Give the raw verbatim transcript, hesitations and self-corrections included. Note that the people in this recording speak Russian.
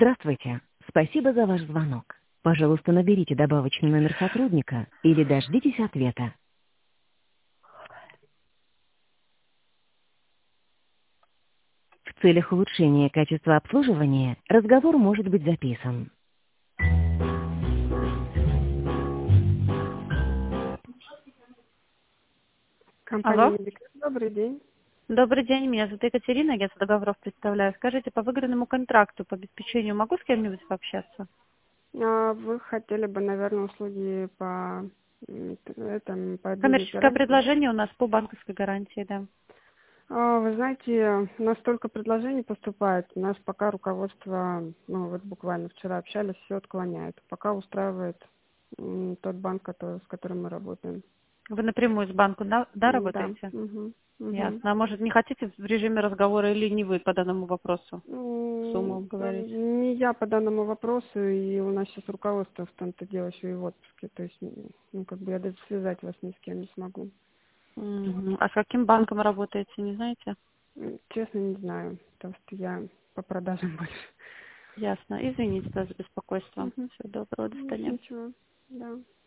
Здравствуйте. Спасибо за ваш звонок. Пожалуйста, наберите добавочный номер сотрудника или дождитесь ответа. В целях улучшения качества обслуживания разговор может быть записан. Алло. Компания «Медикс». Добрый день. Добрый день, меня зовут Екатерина, я договоров представляю. Скажите, по выигранному контракту по обеспечению могу с кем-нибудь пообщаться? А вы хотели бы, наверное, услуги по м, этом по бизнес Коммерческое гарантии? предложение у нас по банковской гарантии, да. А, Вы знаете, у нас столько предложений поступает. У нас пока руководство, ну вот буквально вчера общались, все отклоняет. Пока устраивает м, тот банк, который, с которым мы работаем. Вы напрямую с банком, да, да, М, Да. работаете? Угу. Угу. Ясно. А может, не хотите в режиме разговора или не вы по данному вопросу сумму М, говорить? Не я по данному вопросу, и у нас сейчас руководство в том-то дело еще и в отпуске. То есть, м, ну, как бы я даже связать вас ни с кем не смогу. Мгм. А с каким банком работаете, не знаете? М, Честно, не знаю, потому что я по продажам больше. Ясно. Извините за беспокойство. Мгм. Всего доброго, до Нет, свидания. ничего, да.